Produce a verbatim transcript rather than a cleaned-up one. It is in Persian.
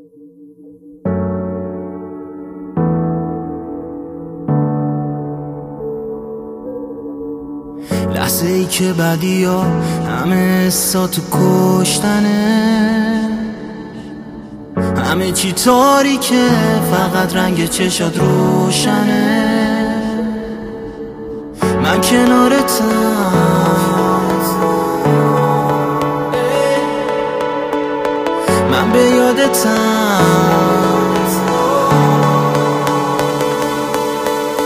لحظه ای که بعدی ها همه ساتو کشتنه، همه چی تاریکه فقط رنگ چشات روشنه. من کنارتم، من به یادتم،